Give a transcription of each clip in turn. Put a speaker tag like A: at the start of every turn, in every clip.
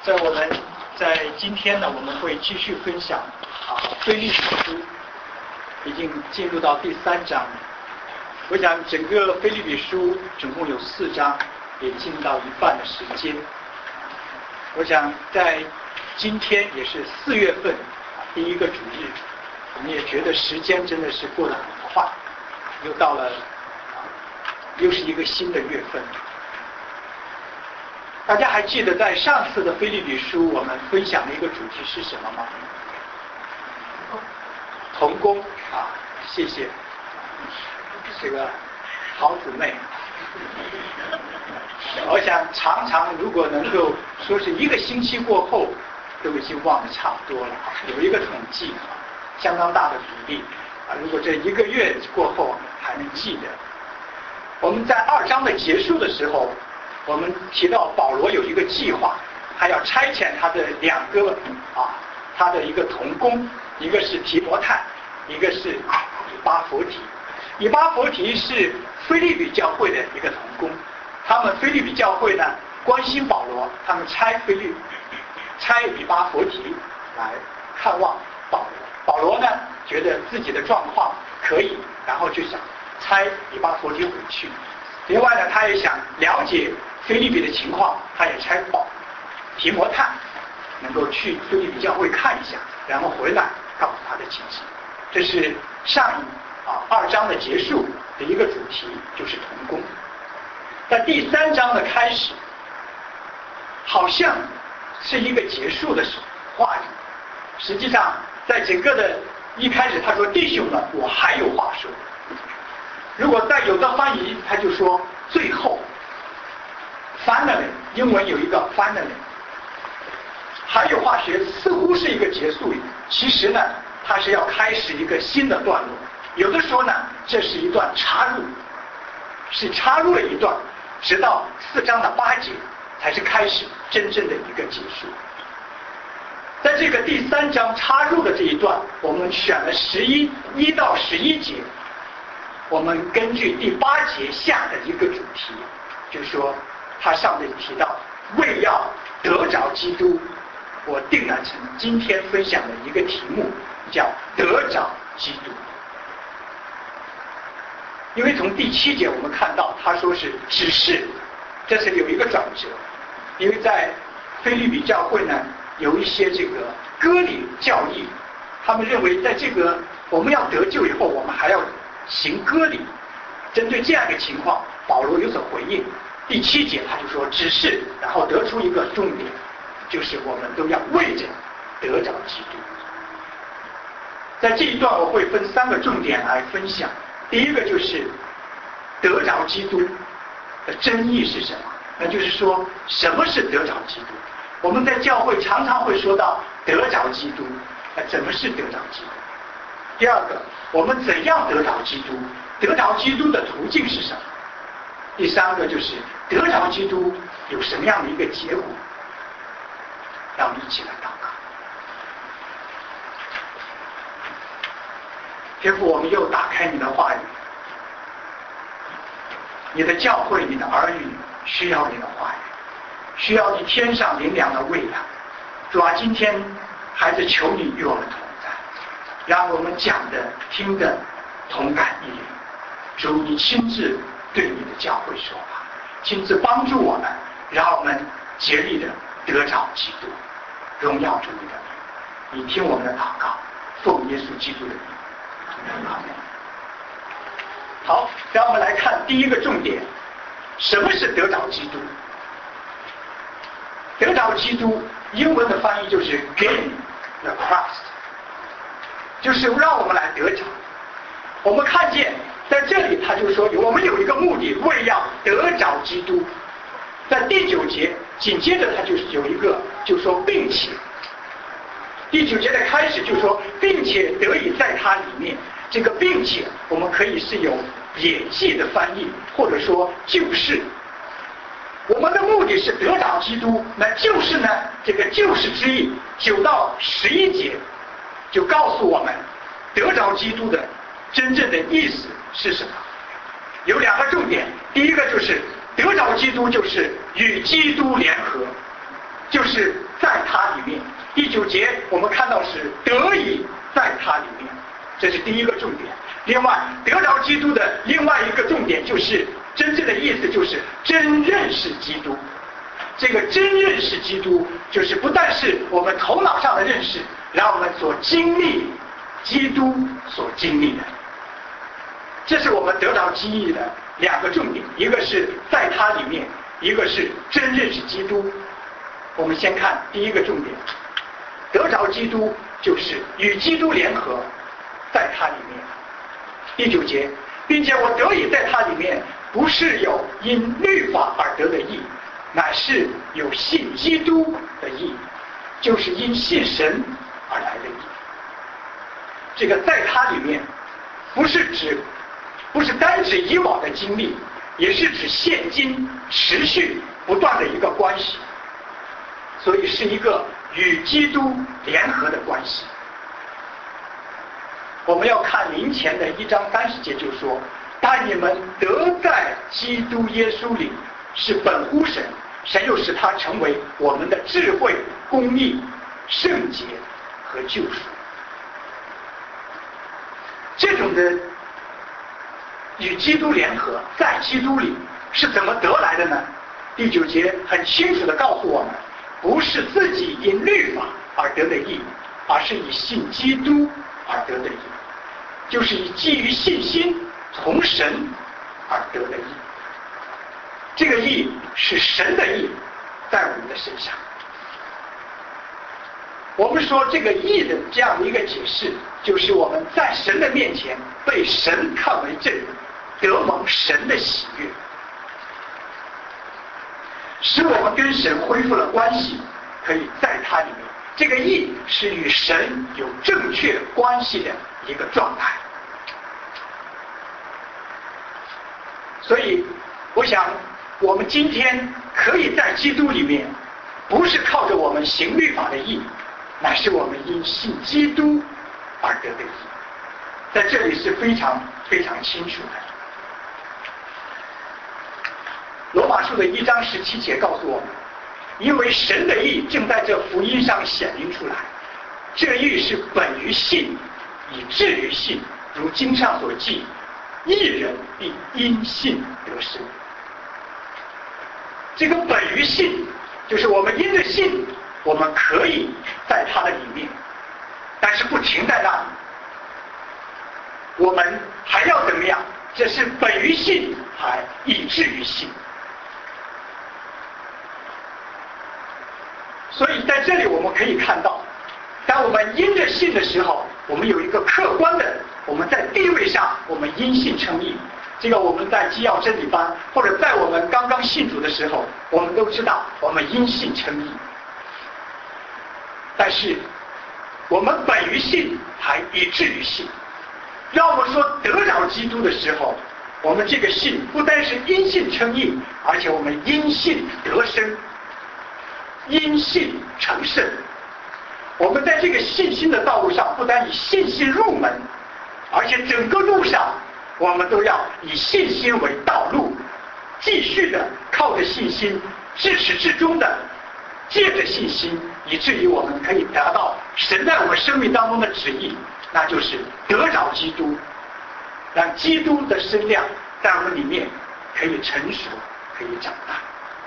A: 在今天呢，我们会继续分享腓立比书，已经进入到第3章。我想整个腓立比书总共有4章，也进到一半的时间。我想在今天也是4月份第一个主日，我们也觉得时间真的是过得很快，又到了又是一个新的月份。大家还记得在上次的腓立比书我们分享的一个主题是什么吗？同工谢谢这个好姊妹。我想常常如果能够说是1个星期过后都已经忘得差不多了，有一个统计相当大的比例如果这1个月过后还能记得。我们在2章的结束的时候，我们提到保罗有一个计划，他要差遣他的2个他的一个同工，一个是提摩太，一个是以巴弗提。以巴弗提是腓立比教会的一个同工，他们腓立比教会呢关心保罗，他们差以巴弗提来看望保罗。保罗呢觉得自己的状况可以，然后就想差以巴弗提回去。另外呢，他也想了解腓立比的情况，他也差提摩太能够去腓立比教会看一下，然后回来告诉他的情形。这是上2章的结束的一个主题，就是同工。在第3章的开始，好像是一个结束的话语。实际上在整个的一开始他说，弟兄们，我还有话说。如果在有的翻译他就说最后 finally， 英文有一个 finally， 还有话说似乎是一个结束语，其实呢它是要开始一个新的段落。有的说呢这是一段插入，是插入了一段，直到4章的8节才是开始真正的一个结束。在这个第3章插入的这一段，我们选了1到11节，我们根据第8节下的一个主题，就是说他上面提到为要得着基督，我定了成今天分享的一个题目，叫得着基督。因为从第7节我们看到他说是只是，这是有一个转折。因为在腓立比教会呢有一些这个割礼教义，他们认为在这个我们要得救以后，我们还要行割礼。针对这样一个情况，保罗有所回应。第7节他就说只是，然后得出一个重点，就是我们都要为着得着基督。在这一段我会分3个重点来分享。第一个就是得着基督的真义是什么，那就是说什么是得着基督。我们在教会常常会说到得着基督，怎么是得着基督。第二个，我们怎样得着基督，得着基督的途径是什么。第3个就是得着基督有什么样的一个结果。让我们一起来祷告。天父，我们又打开你的话语，你的教会，你的儿女需要你的话语，需要你天上灵粮的喂养。主啊，今天孩子求你与我们同在，让我们讲的听的同感一灵。主，你亲自对你的教会说话，亲自帮助我们，让我们竭力的得着基督。荣耀主你的名，你听我们的祷告，奉耶稣基督的名。好，让我们来看第一个重点，什么是得着基督。得着基督英文的翻译就是 gain the Christ， 就是让我们来得着。我们看见在这里他就说我们有一个目的，为要得着基督。在第9节紧接着他就是有一个就说并且，第9节的开始就说并且得以在他里面。这个并且我们可以是有也记的翻译，或者说就是我们的目的是得着基督，那就是呢这个就是之意9到11节就告诉我们得着基督的真正的意思是什么。有2个重点，第一个就是得着基督就是与基督联合， 就是在他里面。第9节我们看到是得以在他里面，这是第一个重点。另外得着基督的另外一个重点就是真正的意思就是真认识基督。这个真认识基督就是不但是我们头脑上的认识，让我们所经历基督所经历的，这是我们得着基义的2个重点，一个是在他里面，一个是真认识基督。我们先看第一个重点，得着基督就是与基督联合，在他里面。第9节，并且我得以在他里面，不是有因律法而得的义，乃是有信基督的义，就是因信神而来的义。这个在他里面不是单指以往的经历，也是指现今持续不断的一个关系，所以是一个与基督联合的关系。我们要看林前的1章30节就说，但你们得在基督耶稣里是本乎神，神又使他成为我们的智慧、公义、圣洁和救赎。这种的与基督联合，在基督里是怎么得来的呢？第9节很清楚地告诉我们，不是自己因律法而得的义，而是以信基督而得的义，就是以基于信心从神而得的义。这个义是神的义在我们的身上。我们说这个义的这样的一个解释，就是我们在神的面前被神看为正，得蒙神的喜悦，使我们跟神恢复了关系，可以在他里面。这个义是与神有正确关系的一个状态。所以我想我们今天可以在基督里面，不是靠着我们行律法的义，乃是我们因信基督而得的义。在这里是非常非常清楚的。罗马书的1章17节告诉我们，因为神的义正在这福音上显明出来，这义是本于信，以至于信，如经上所记，义人必因信得生。这个本于信，就是我们因着信，我们可以在他的里面，但是不停在那里，我们还要怎么样？这是本于信，还以至于信。所以在这里我们可以看到，当我们因着信的时候，我们有一个客观的，我们在地位上我们因信称义。这个我们在基要真理班，或者在我们刚刚信主的时候，我们都知道我们因信称义。但是我们本于信，还以至于信。让我们说得着基督的时候，我们这个信不单是因信称义，而且我们因信得生，因信成圣。我们在这个信心的道路上，不单以信心入门，而且整个路上我们都要以信心为道路，继续的靠着信心，至始至终的借着信心，以至于我们可以达到神在我们生命当中的旨意，那就是得着基督，让基督的身量在我们里面可以成熟，可以长大。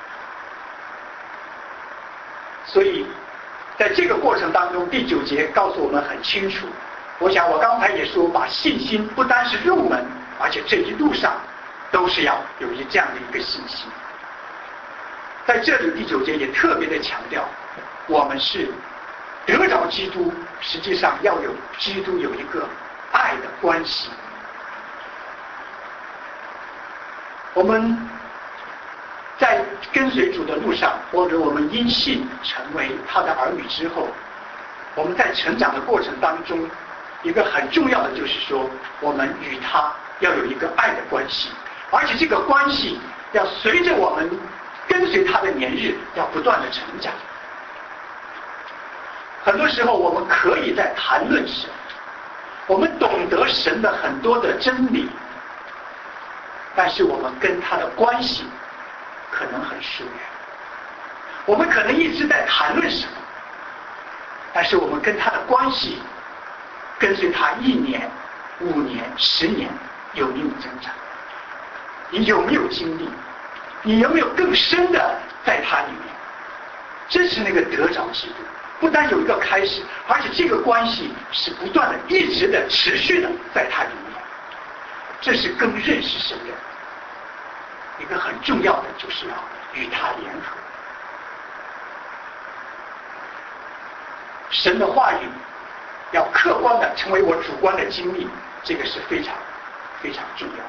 A: 所以在这个过程当中，第9节告诉我们很清楚。我想我刚才也说，把信心不单是入门，而且这一路上都是要有这样的一个信心。在这里第9节也特别的强调，我们是得着基督，实际上要有基督有一个爱的关系。我们在跟随主的路上，或者我们因信成为他的儿女之后，我们在成长的过程当中，一个很重要的就是说，我们与他要有一个爱的关系，而且这个关系要随着我们跟随他的年日要不断的成长。很多时候我们可以在谈论神，我们懂得神的很多的真理，但是我们跟他的关系可能很疏远。 我们可能一直在谈论什么，但是我们跟他的关系，跟随他1年、5年、10年，有没有增长？你有没有经历？你有没有更深的在他里面？这是那个得着基督，不但有一个开始，而且这个关系是不断的、一直的、持续的在他里面。这是更认识神的一个很重要的，就是要与他联合。神的话语要客观的成为我主观的经历，这个是非常非常重要的。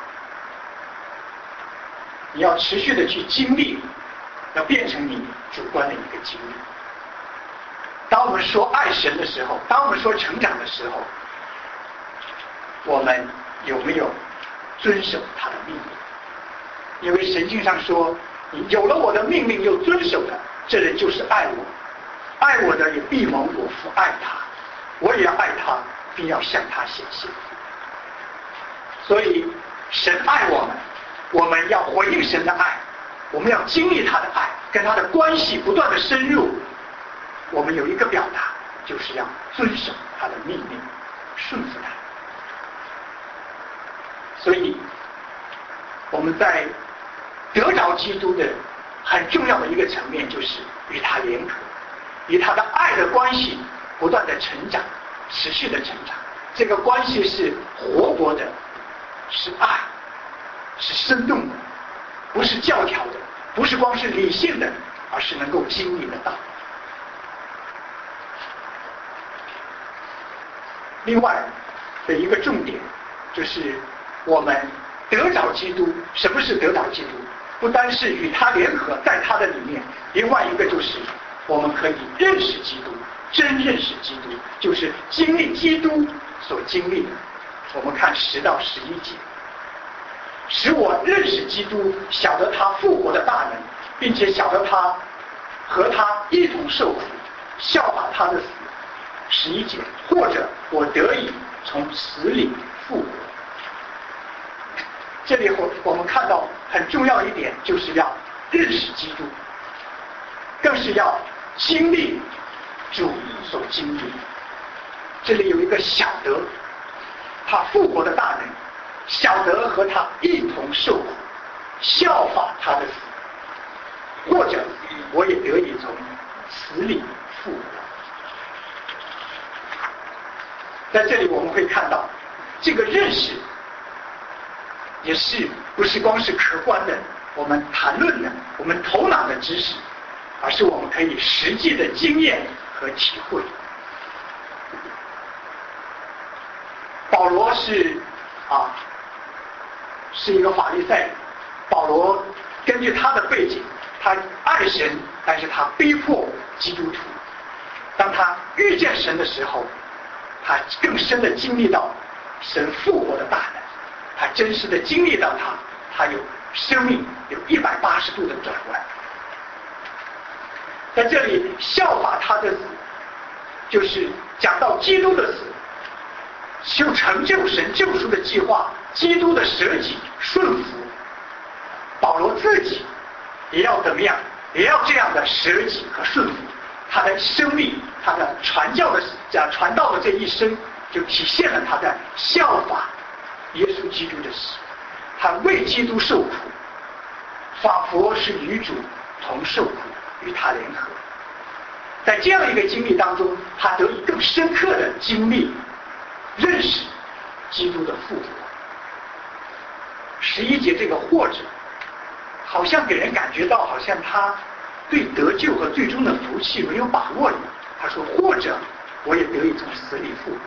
A: 你要持续的去经历，要变成你主观的一个经历。当我们说爱神的时候，当我们说成长的时候，我们有没有遵守他的命令？因为圣经上说，你有了我的命令又遵守的，这人就是爱我，爱我的也必蒙我父爱他，我也要爱他，并要向他显现。所以神爱我们，我们要回应神的爱，我们要经历他的爱，跟他的关系不断的深入。我们有一个表达，就是要遵守他的命令，顺服他。所以我们在得着基督的很重要的一个层面，就是与他联合，与他的爱的关系不断的成长，持续的成长。这个关系是活泼的，是爱，是生动的，不是教条的，不是光是理性的，而是能够经历得到。另外的一个重点就是我们得着基督。什么是得着基督？不单是与他联合，在他的里面，另外一个就是我们可以认识基督，真认识基督，就是经历基督所经历的。我们看10到11节，使我认识基督，晓得他复活的大能，并且晓得他和他一同受苦，效法他的死。11节，或者我得以从死里复活。这里我们看到很重要一点，就是要认识基督，更是要经历主所经历。这里有一个晓得他复活的大能，晓得和他一同受苦，效法他的死，或者我也得以从死里复活。在这里我们会看到，这个认识也是不是光是客观的，我们谈论的，我们头脑的知识，而是我们可以实际的经验和体会。保罗是一个法利赛人。保罗根据他的背景，他爱神，但是他逼迫基督徒。当他遇见神的时候，他更深的经历到神复活的大能，他真实的经历到他有生命有180度的转弯。在这里效法他的死，就是讲到基督的死，就成就神救赎的计划，基督的舍己顺服。保罗自己也要怎么样？也要这样的舍己和顺服。他的生命，他的传道的这一生，就体现了他的效法耶稣基督的死。他为基督受苦，仿佛是与主同受苦，与他联合。在这样一个经历当中，他得以更深刻的经历认识基督的复活。11节这个或者，好像给人感觉到好像他对得救和最终的福气没有把握一样。他说或者我也得以从死里复活。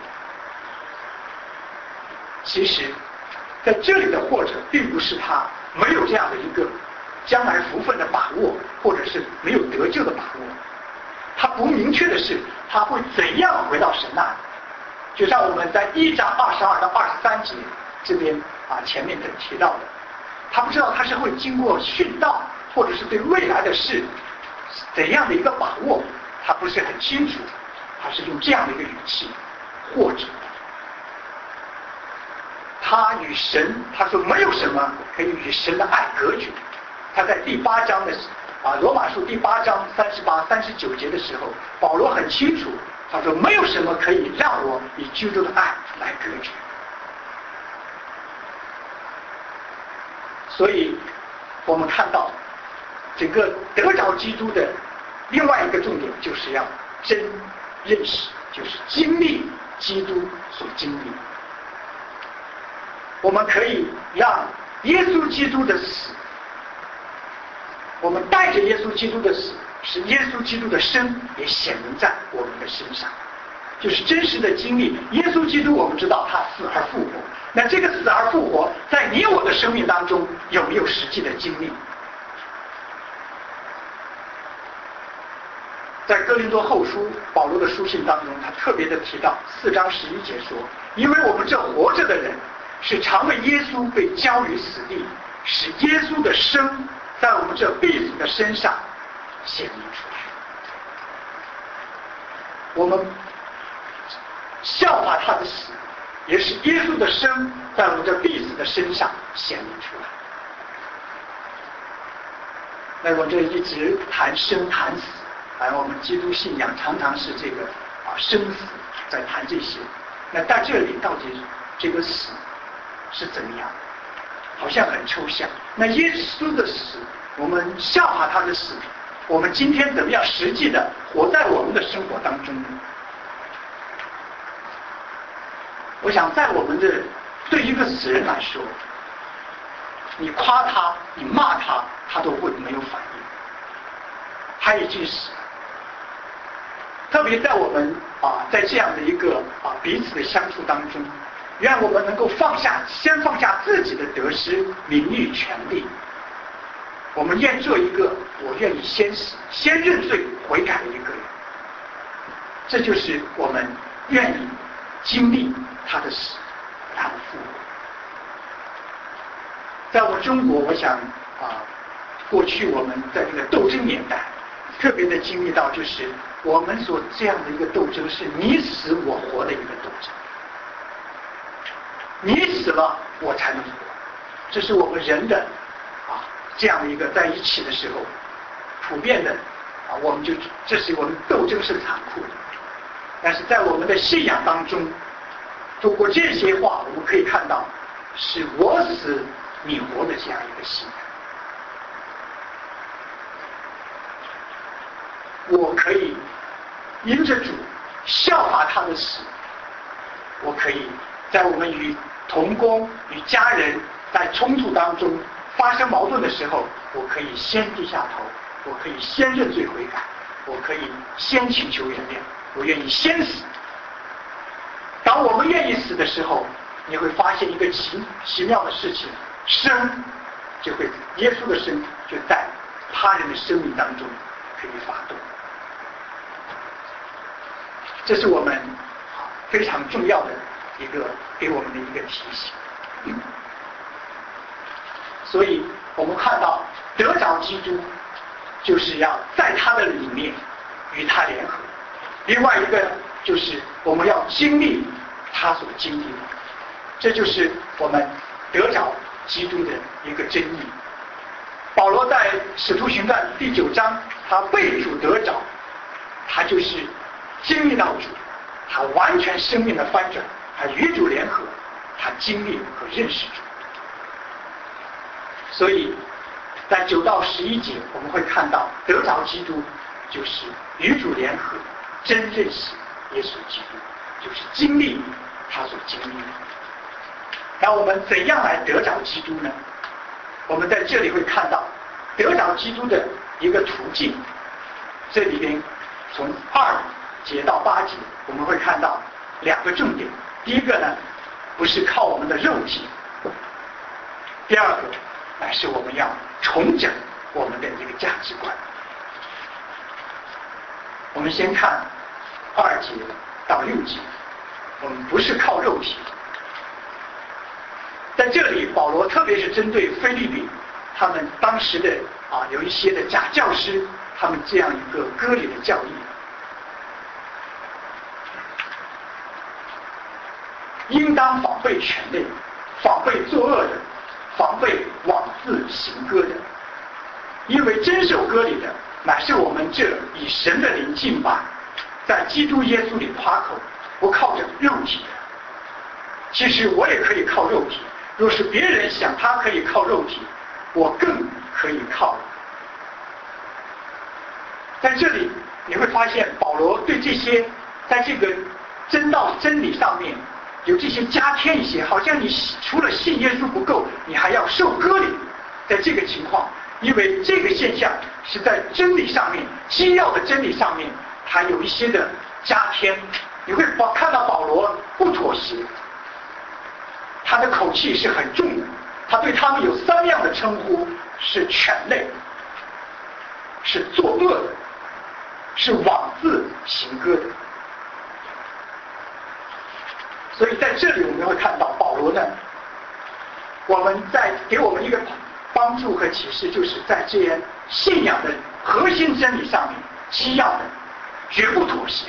A: 其实在这里的或者并不是他没有这样的一个将来福分的把握，或者是没有得救的把握。他不明确的是他会怎样回到神那里。就像我们在1章22到23节这边前面提到的，他不知道他是会经过殉道，或者是对未来的事怎样的一个把握，他不是很清楚。他是用这样的一个语气，或者他与神，他说没有什么可以与神的爱隔绝。他在第8章的罗马书第8章38、39节的时候，保罗很清楚，他说没有什么可以让我与基督的爱来隔绝。所以我们看到整个得着基督的另外一个重点，就是要真认识，就是经历基督所经历。我们可以让耶稣基督的死，我们带着耶稣基督的死，使耶稣基督的生也显明在我们的身上，就是真实的经历。耶稣基督我们知道他死而复活，那这个死而复活在你我的生命当中有没有实际的经历？在哥林多后书保罗的书信当中，他特别的提到4章11节说，因为我们这活着的人是常为耶稣被交于死地，使耶稣的生在我们这必死的身上显明出来。我们效法他的死，也是耶稣的生在我们这必死的身上显明出来。那我这一直谈生谈死，我们基督信仰常常是这个生死在谈这些。那在这里到底这个死是怎么样？好像很抽象。那耶稣的死，我们效法他的死，我们今天怎么样实际的活在我们的生活当中呢？我想在我们的对一个死人来说，你夸他你骂他，他都会没有反应，他已经死了。特别在我们在这样的一个彼此的相处当中，愿我们能够先放下自己的得失、名誉、权利，我们愿做一个我愿意先死、先认罪悔改的一个人。这就是我们愿意经历他的死、他的复活。在我们中国，我想过去我们在这个斗争年代，特别的经历到，就是我们所这样的一个斗争是你死我活的一个斗争。你死了，我才能活。这是我们人的这样的一个在一起的时候，普遍的我们就这是我们斗争是残酷的。但是在我们的信仰当中，透过这些话，我们可以看到是我死你活的这样一个信仰。我可以因着主效法他的死，我可以在我们与同工与家人在冲突当中发生矛盾的时候，我可以先低下头，我可以先认罪悔改，我可以先请求原谅，我愿意先死。当我们愿意死的时候，你会发现一个奇妙的事情，生就会耶稣的生就在他人的生命当中可以发动。这是我们非常重要的一个给我们的一个提醒。所以我们看到得着基督，就是要在他的里面与他联合。另外一个就是我们要经历他所经历的，这就是我们得着基督的一个真意。保罗在使徒行传第9章，他被主得着，他就是经历到主，他完全生命的翻转，他与主联合，他经历和认识主。所以在9到11节我们会看到得着基督就是与主联合，真认识耶稣基督，就是经历他所经历的。那我们怎样来得着基督呢？我们在这里会看到得着基督的一个途径。这里边从2节到8节我们会看到2个重点。第一个呢，不是靠我们的肉体；第二个乃是我们要重整我们的一个价值观。我们先看2节到6节，我们不是靠肉体。在这里保罗特别是针对腓立比他们当时的有一些的假教师，他们这样一个割礼的教义，应当防备权类，防备作恶人，防备妄自行割人。 因为真受割礼的乃是我们这以神的灵敬拜，在基督耶稣里夸口，不靠着肉体的。其实我也可以靠肉体，若是别人想他可以靠肉体，我更可以靠。在这里你会发现保罗对这些在这个真道真理上面有这些加添一些，好像你除了信耶稣不够，你还要受割礼。在这个情况，因为这个现象是在真理上面，基要的真理上面，它有一些的加添。你会看到保罗不妥协，他的口气是很重的，他对他们有3样的称呼：是犬类，是作恶的，是妄自行割的。所以在这里我们会看到保罗呢，我们在给我们一个帮助和启示，就是在这些信仰的核心真理上面，基要的绝不妥协。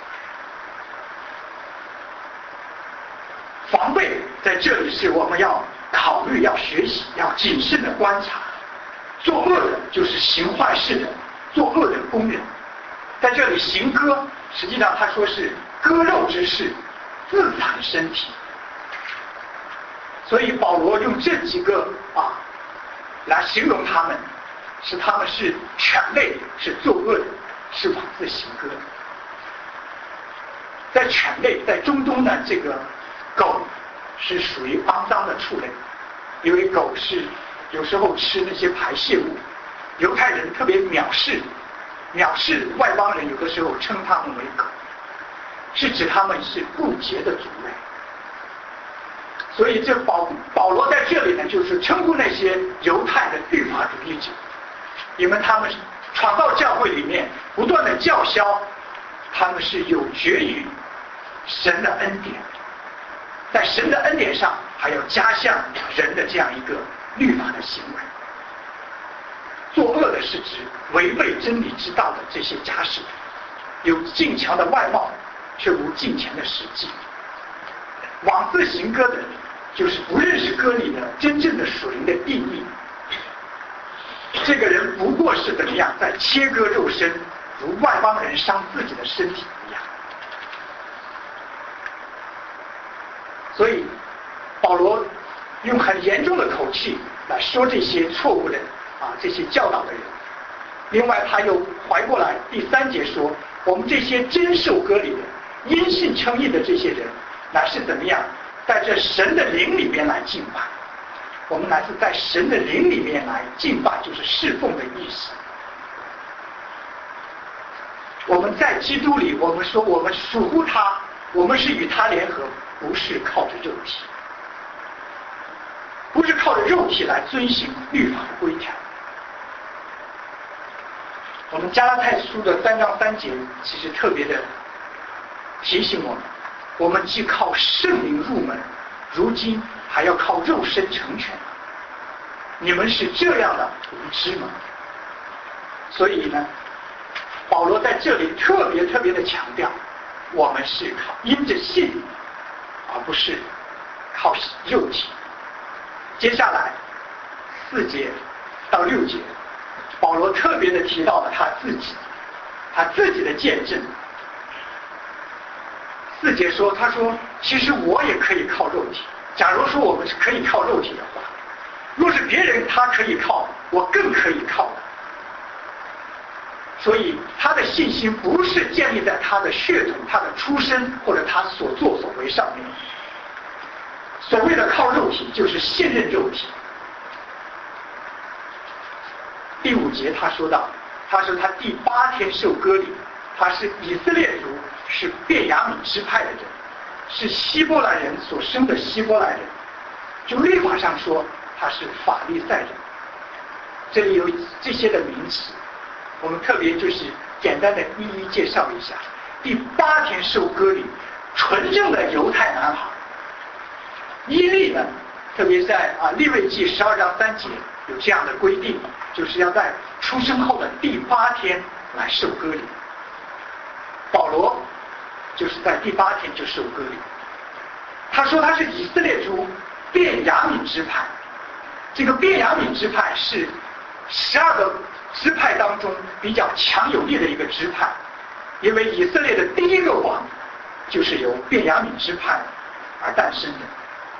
A: 防备在这里是我们要考虑、要学习、要谨慎的观察。作恶的就是行坏事的，作恶的工人。在这里行割，实际上他说是割肉之事，自残身体。所以保罗用这几个来形容他们，他们是犬类，是作恶的，是妄自行割的。在犬类，在中东呢，这个狗是属于肮脏的畜类，因为狗是有时候吃那些排泄物，犹太人特别藐视外邦人，有的时候称他们为狗，是指他们是不洁的族类。所以这保罗在这里呢，就是称呼那些犹太的律法主义者，因为他们闯到教会里面，不断的叫嚣，他们是有绝于神的恩典，在神的恩典上还要加向人的这样一个律法的行为。作恶的是指违背真理之道的这些家事，有敬强的外貌，却无敬虔的实际。妄自行割的人，就是不认识割礼的真正的属灵的意义。这个人不过是怎么样，在切割肉身，如外邦人伤自己的身体一样。所以保罗用很严重的口气来说这些错误的这些教导的人。另外他又怀过来第3节说，我们这些真受割礼的因信称义的这些人，乃是怎么样在这神的灵里面来敬拜。我们乃是在神的灵里面来敬拜，就是侍奉的意思。我们在基督里，我们说我们属乎他，我们是与他联合，不是靠着肉体，不是靠着肉体来遵行律法的规条。我们加拉太书的3章3节其实特别的提醒我们，我们既靠圣灵入门，如今还要靠肉身成全。你们是这样的无知吗？所以呢，保罗在这里特别的强调，我们是靠因着信，而不是靠肉体。接下来4节到6节，保罗特别的提到了他自己的见证。4节说，他说其实我也可以靠肉体。假如说我们是可以靠肉体的话，若是别人他可以靠，我更可以靠的。所以他的信心不是建立在他的血统、他的出身或者他所作所为上面。所谓的靠肉体，就是信任肉体。第5节他说到，他说他第8天受割礼，他是以色列族，是便雅悯支派的人，是希伯来人所生的希伯来人。就律法上说，他是法利赛人。这里有这些的名词，我们特别就是简单的一一介绍一下。第8天受割礼，纯正的犹太男孩。伊利呢，特别在利未记12章3节有这样的规定，就是要在出生后的第8天来受割礼。保罗就是在第8天就受割礼。他说他是以色列族便雅悯支派。这个便雅悯支派是 12个支派当中比较强有力的一个支派，因为以色列的第一个王就是由便雅悯支派而诞生的。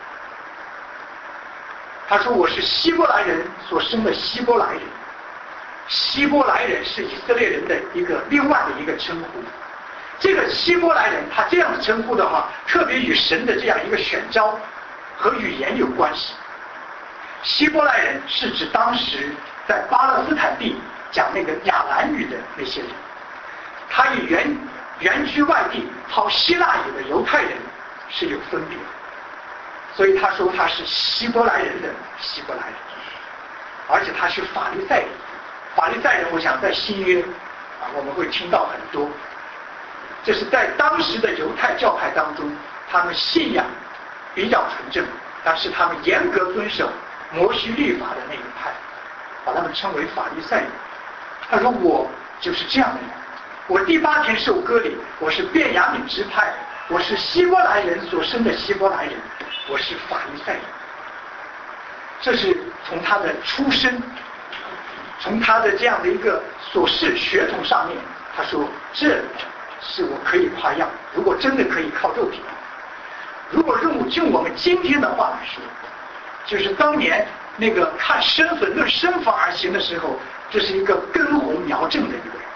A: 他说：“我是希伯来人所生的希伯来人。”希伯来人是以色列人的另外的一个称呼。这个希伯来人，他这样的称呼的话，特别与神的这样一个选召和语言有关系。希伯来人是指当时在巴勒斯坦地讲那个亚兰语的那些人，他与原居外地好希腊语的犹太人是有分别的，所以他说他是希伯来人的希伯来人，而且他是法利赛人。法利赛人，我想在新约我们会听到很多，这是在当时的犹太教派当中，他们信仰比较纯正，但是他们严格遵守摩西律法的那一派，把他们称为法利赛人。他说我就是这样的人，我第8天受割礼，我是便雅悯支派，我是希伯来人所生的希伯来人，我是法利赛人。这是从他的出身，从他的这样的一个所事血统上面，他说这是我可以夸耀。如果真的可以靠肉体，如果用我们今天的话来说，就是当年那个看身份论身份而行的时候，这是一个根红苗正的一个人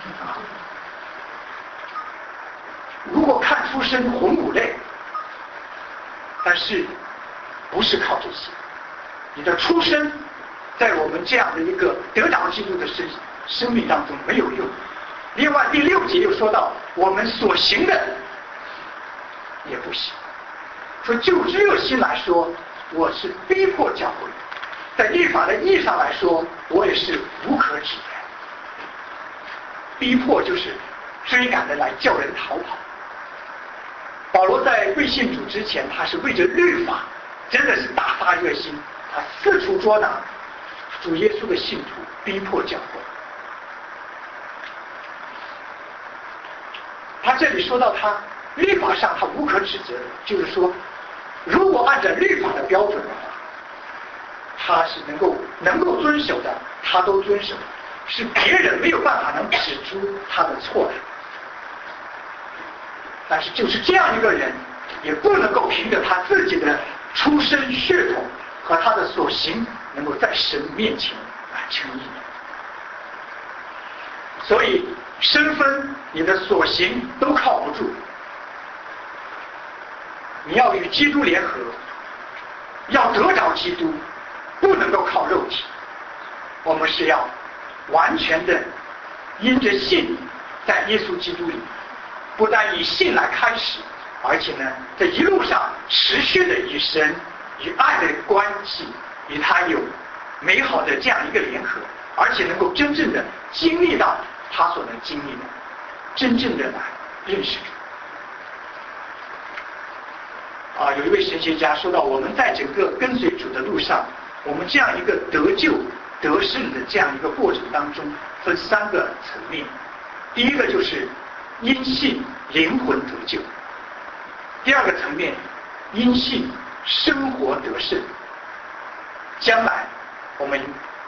A: 如果看出身红五类，但是不是靠这些，你的出身在我们这样的一个得着基督的生命当中没有用。另外第6节又说到，我们所行的也不行。说就热心来说，我是逼迫教会；在律法的意义上来说，我也是无可指的。逼迫就是追赶的来叫人逃跑。保罗在未信主之前，他是为着律法真的是大发热心，他四处捉拿主耶稣的信徒，逼迫教会。他这里说到他律法上他无可指责的，就是说如果按照律法的标准的话，他是能够遵守的，他都遵守，是别人没有办法能指出他的错的。但是就是这样一个人，也不能够凭着他自己的出身血统和他的所行，能够在神面前来称义。所以身分你的所行都靠不住，你要与基督联合，要得着基督，不能够靠肉体。我们是要完全的因着信在耶稣基督里，不但以信来开始，而且呢这一路上持续的与神与爱的关系与他有美好的这样一个联合，而且能够真正的经历到他所能经历的，真正的来认识主。有一位神学家说到，我们在整个跟随主的路上，我们这样一个得救得胜的这样一个过程当中，分3个层面。第一个就是因信灵魂得救，第2个层面因信生活得胜，将来我们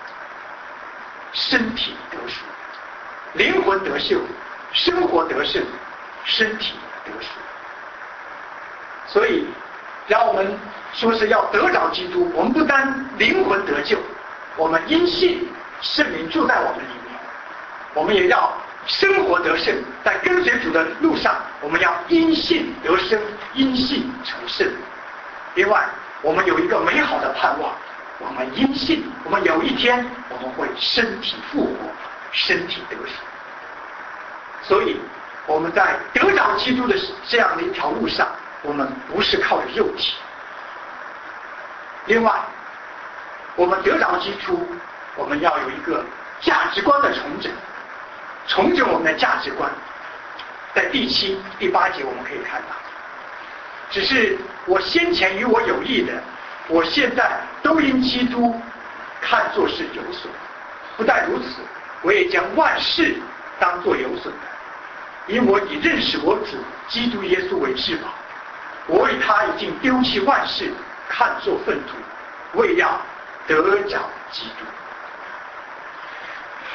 A: 身体得赎，灵魂得救，生活得胜，身体得赎。所以让我们说是要得着基督，我们不单灵魂得救，我们因信圣灵住在我们里面，我们也要生活得胜。在跟随主的路上，我们要因信得生，因信成圣。另外我们有一个美好的盼望，我们因信我们有一天我们会身体复活，身体得赎。所以我们在得着基督的这样的一条路上，我们不是靠着肉体。另外我们得着基督，我们要有一个价值观的重整，重整我们的价值观。在第7、第8节我们可以看到，只是我先前与我有益的，我现在都因基督看作是有损。不但如此，我也将万事当作有损的，因我以认识我主基督耶稣为至宝。我与他已经丢弃万事，看作粪土，为要得着基督。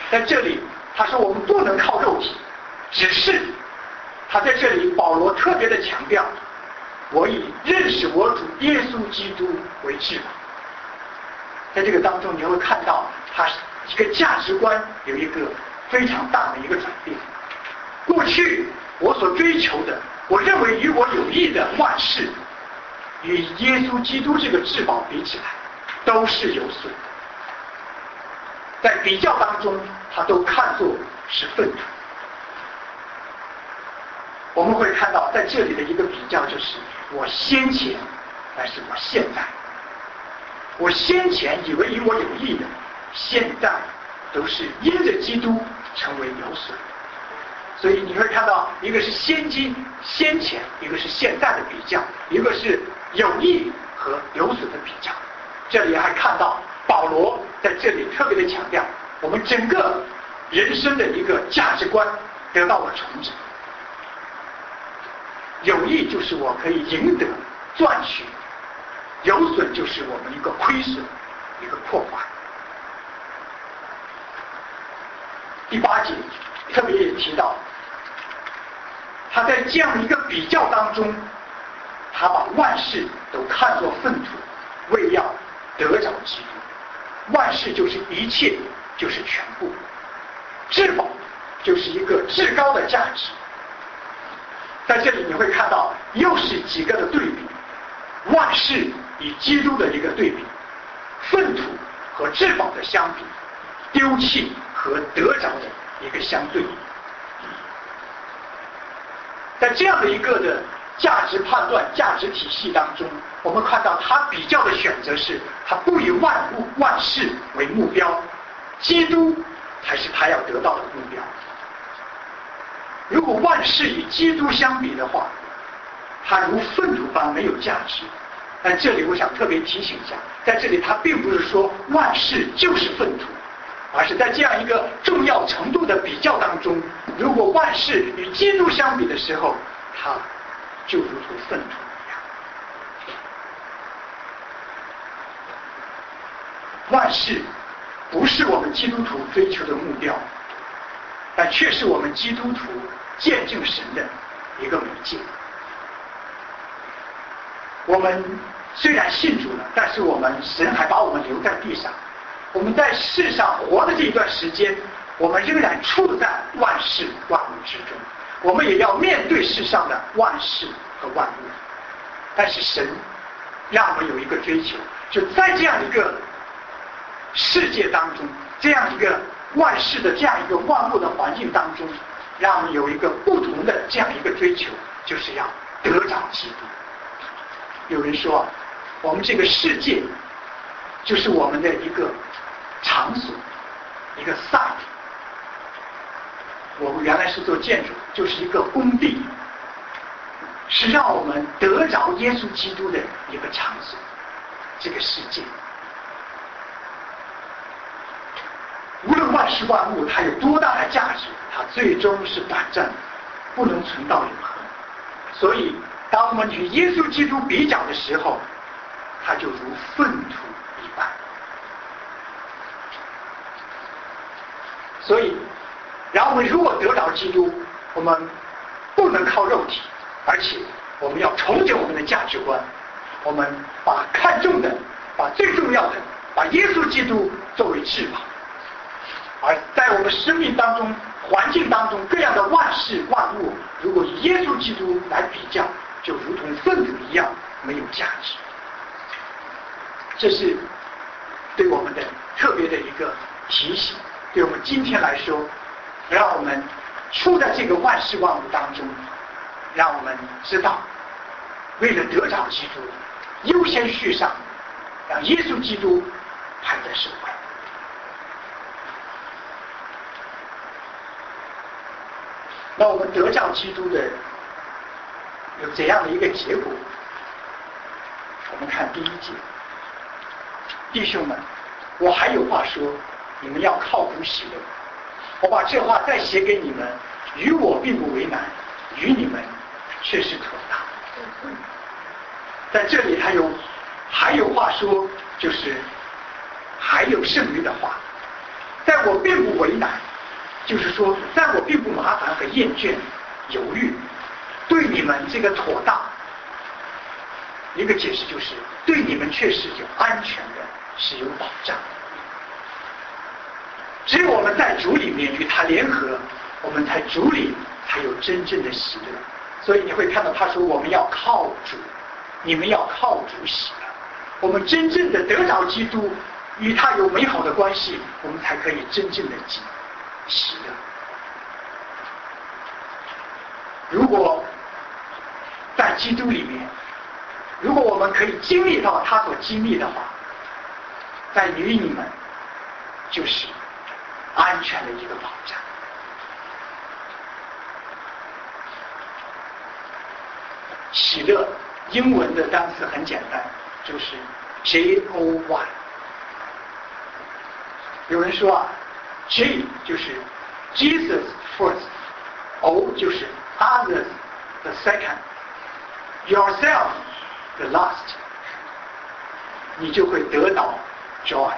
A: 在这里他说我们不能靠肉体，只是他在这里保罗特别的强调，我以认识我主耶稣基督为至宝。在这个当中你会看到他一个价值观有一个非常大的一个转变。过去我所追求的，我认为与我有益的万事，与耶稣基督这个至宝比起来都是有损的，在比较当中他都看作是粪土。我们会看到在这里的一个比较，就是我先前但是我现在，我先前以为与我有益的，现在都是因着基督成为有损的。所以你会看到一个是先前，一个是现在的比较，一个是有益和有损的比较。这里还看到保罗在这里特别的强调，我们整个人生的一个价值观得到了重整。有益就是我可以赢得赚取，有损就是我们一个亏损，一个破坏。第8节特别也提到，他在这样的一个比较当中，他把万事都看作粪土，为要得着基督。万事就是一切，就是全部。至宝就是一个至高的价值。在这里你会看到又是几个的对比，万事与基督的一个对比，粪土和至宝的相比，丢弃和得着的一个相对。在这样的一个的价值判断、价值体系当中，我们看到他比较的选择是，他不以万事为目标，基督才是他要得到的目标。如果万事与基督相比的话，它如粪土般没有价值。但这里我想特别提醒一下，在这里他并不是说万事就是粪土，而是在这样一个重要程度的比较当中，如果万事与基督相比的时候，它就如同粪土一样。万事不是我们基督徒追求的目标，但却是我们基督徒见证神的一个媒介。我们虽然信主了，但是神还把我们留在地上。我们在世上活的这一段时间，我们仍然处在万事万物之中，我们也要面对世上的万事和万物。但是神让我们有一个追求，就在这样一个世界当中，这样一个万事的这样一个万物的环境当中，让我们有一个不同的这样一个追求，就是要得着基督。有人说，我们这个世界就是我们的一个场所，一个 site。我们原来是做建筑，就是一个工地，是让我们得着耶稣基督的一个场所。这个世界，无论万事万物它有多大的价值，它最终是短暂的，不能存到永恒。所以当我们与耶稣基督比较的时候，它就如粪土一般。所以然后我们如果得着基督，我们不能靠肉体，而且我们要重整我们的价值观，我们把看重的，把最重要的，把耶稣基督作为至宝。而在我们生命当中、环境当中，各样的万事万物，如果以耶稣基督来比较，就如同粪土一样没有价值。这是对我们的特别的一个提醒，对我们今天来说，让我们处在这个万事万物当中，让我们知道，为了得着基督，优先续上，让耶稣基督排在首位。那我们得着基督的有怎样的一个结果？我们看第1节，弟兄们，我还有话说，你们要靠主喜乐。我把这话再写给你们，与我并不为难，与你们却是妥当。在这里还有话说，就是还有剩余的话。 在我并不为难，就是说在我并不麻烦和厌倦犹豫，对你们这个妥当。一个解释就是对你们确实有安全的，是有保障的。只有我们在主里面与他联合，我们在主里才有真正的喜乐。所以你会看到他说我们要靠主，你们要靠主喜乐。我们真正的得着基督，与他有美好的关系，我们才可以真正的喜乐。如果在基督里面，如果我们可以经历到他所经历的话，在与你们就是安全的一个保障。喜乐英文的单词很简单，就是 J-O-Y。 有人说啊 J 就是 Jesus first， O 就是 others the second， yourself the last， 你就会得到 joy。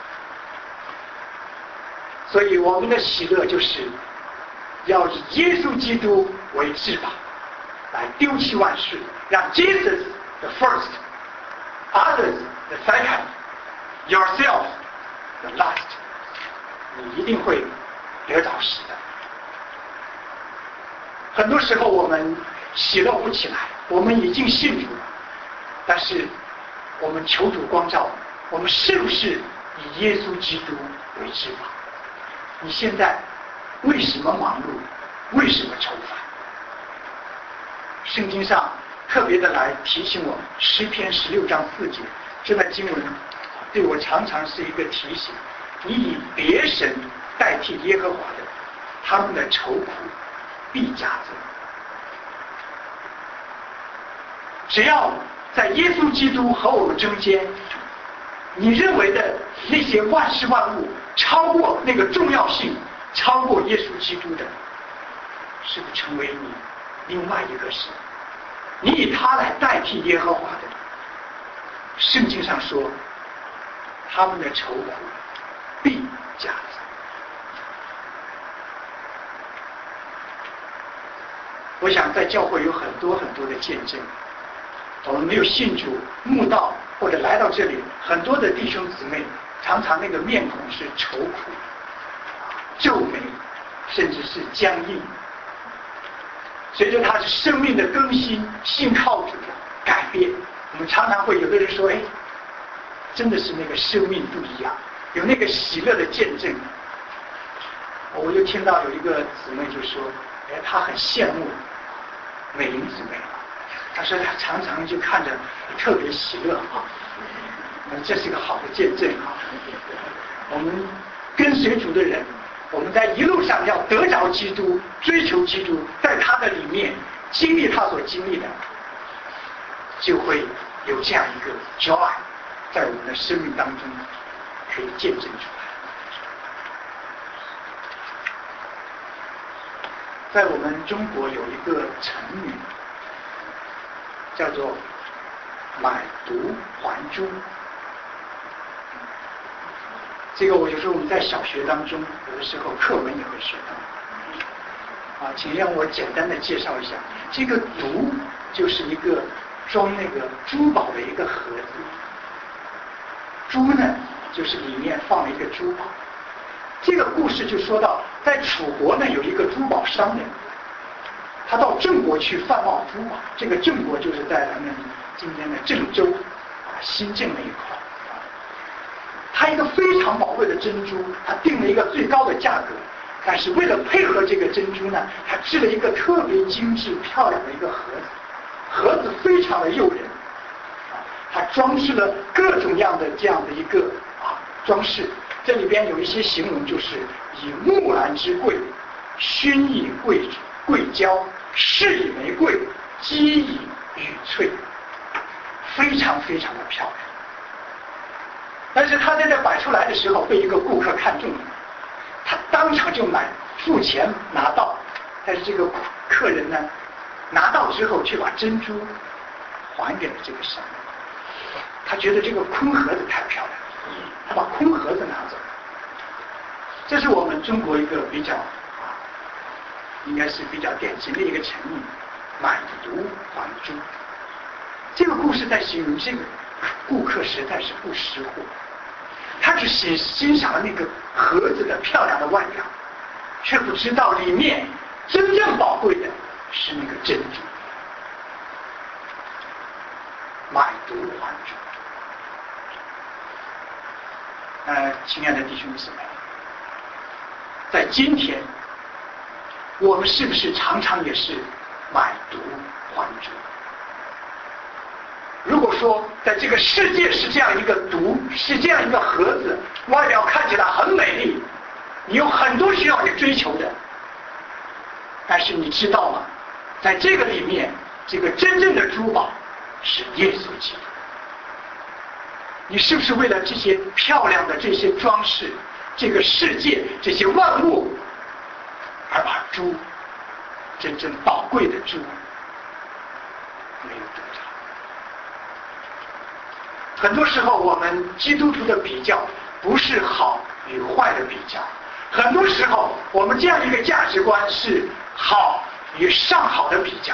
A: 所以我们的喜乐就是要以耶稣基督为至宝，来丢弃万事，让 Jesus the first， others the second， yourself the last， 你一定会得到喜乐。很多时候我们喜乐不起来，我们已经信主了，但是我们求主光照我们是不是以耶稣基督为至宝？你现在为什么忙碌？为什么愁烦？圣经上特别的来提醒我们，诗篇16章4节，这段经文对我常常是一个提醒：你以别神代替耶和华的，他们的愁苦必加增。只要在耶稣基督和我们中间，你认为的那些万事万物超过那个重要性，超过耶稣基督的，是不成为你另外一个神？你以他来代替耶和华的，圣经上说他们的愁苦必加增。我想在教会有很多很多的见证，我们没有信主慕道或者来到这里，很多的弟兄姊妹常常那个面孔是愁苦、皱眉，甚至是僵硬。随着他生命的更新，信靠主的改变，我们常常会有的人说：“哎，真的是那个生命不一样，有那个喜乐的见证。”我就听到有一个姊妹就说：“哎，她很羡慕美玲姊妹。”他说他常常就看着特别喜乐啊，这是个好的见证啊。我们跟随主的人，我们在一路上要得着基督，追求基督，在他的里面经历他所经历的，就会有这样一个 joy 在我们的生命当中可以见证出来。在我们中国有一个成语叫做买椟还珠，这个我有时候我们在小学当中，有的时候课文也会学到。请让我简单的介绍一下，这个椟就是一个装那个珠宝的一个盒子，珠呢就是里面放了一个珠宝。这个故事就说到，在楚国呢有一个珠宝商人，他到郑国去贩贸珠宝，这个郑国就是在咱们今天的郑州新郑那一块。他一个非常宝贵的珍珠，他定了一个最高的价格，但是为了配合这个珍珠呢，他制了一个特别精致漂亮的一个盒子，盒子非常的诱人，它装饰了各种样的这样的一个装饰。这里边有一些形容，就是以木兰之贵，熏以桂胶，饰以玫瑰，积以羽翠，非常非常的漂亮。但是他在这摆出来的时候，被一个顾客看中了，他当场就付钱拿到，但是这个客人呢，拿到之后却把珍珠还给了这个商人。他觉得这个空盒子太漂亮了，他把空盒子拿走了。 这是我们中国一个比较应该是比较典型的一个成语，买椟还珠。这个故事在形容这个顾客实在是不识货，他只欣赏了那个盒子的漂亮的外表，却不知道里面真正宝贵的是那个珍珠。买椟还珠。亲爱的弟兄姊妹，在今天我们是不是常常也是买椟还珠？如果说在这个世界是这样一个椟，是这样一个盒子，外表看起来很美丽，你有很多需要你追求的，但是你知道吗？在这个里面，这个真正的珠宝是耶稣基督。你是不是为了这些漂亮的这些装饰，这个世界这些万物，而把珠，真正宝贵的珠没有得着？很多时候我们基督徒的比较不是好与坏的比较，很多时候我们这样一个价值观是好与上好的比较，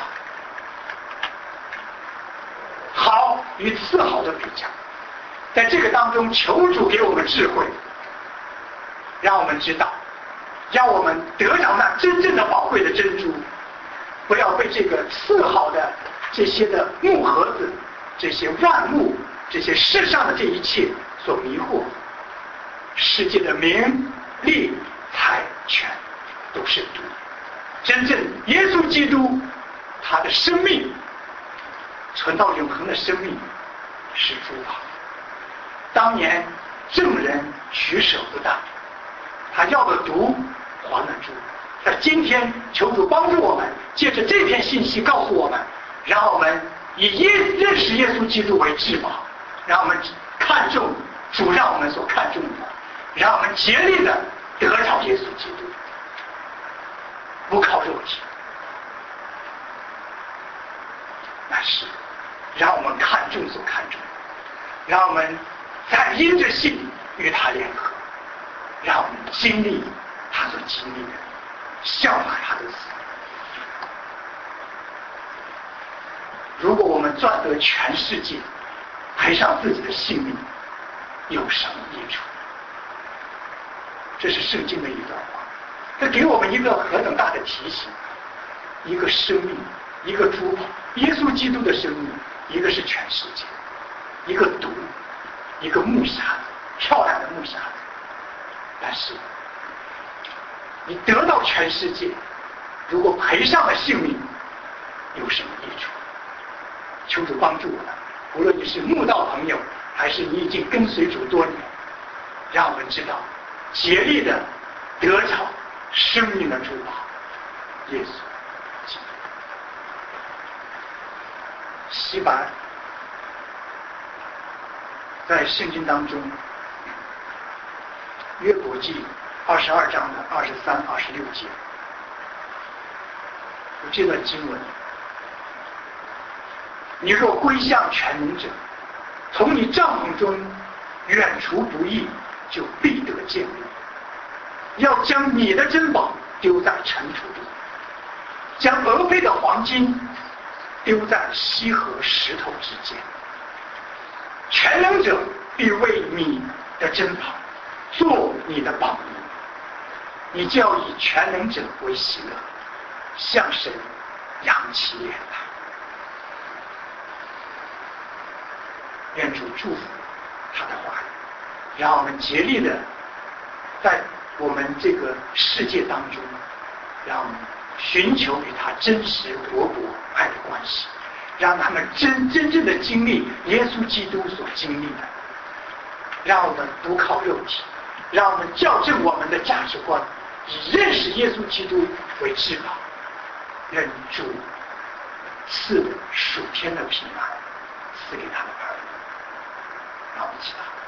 A: 好与次好的比较。在这个当中，求主给我们智慧，让我们知道，让我们得着那真正的宝贵的珍珠，不要被这个次好的这些的木盒子，这些万物，这些世上的这一切所迷惑。世界的名利财权都是毒，真正耶稣基督他的生命，存到永恒的生命是珠宝。当年证人取舍不当，他要了椟还了珠。但今天求主帮助我们，借着这篇信息告诉我们，让我们以认识耶稣基督为至宝，让我们看重主让我们所看重的，让我们竭力的得着耶稣基督，不靠肉体，但是让我们看重所看重的，让我们再因着信与他联合，让我们经历他所经历的，效法他的死。如果我们赚得全世界，赔上自己的性命，有什么益处？这是圣经的一段话，这给我们一个何等大的提醒：一个生命，一个珠宝，耶稣基督的生命，一个是全世界，一个椟，一个木匣子，漂亮的木匣子。但是你得到全世界，如果赔上了性命，有什么益处？求主帮助我们，无论你是慕道朋友，还是你已经跟随主多年，让我们知道竭力的得着生命的珠宝耶稣基督。希伯来在圣经当中，约伯记22章的23、26节，有这段经文：你若归向全能者，从你帐篷中远除不义，就必得见利。要将你的珍宝丢在尘土里，将俄斐的黄金丢在溪河石头之间。全能者必为你的珍宝做你的宝物，你就要以全能者为喜乐，向神扬起脸来。愿主祝福他的话语，让我们竭力的在我们这个世界当中，让我们寻求与他真实活泼爱的关系，让他们真正的经历耶稣基督所经历的，让我们不靠肉体，让我们校正我们的价值观，以认识耶稣基督为至宝。愿主赐属天的平安赐给他的儿女。让我们祈祷。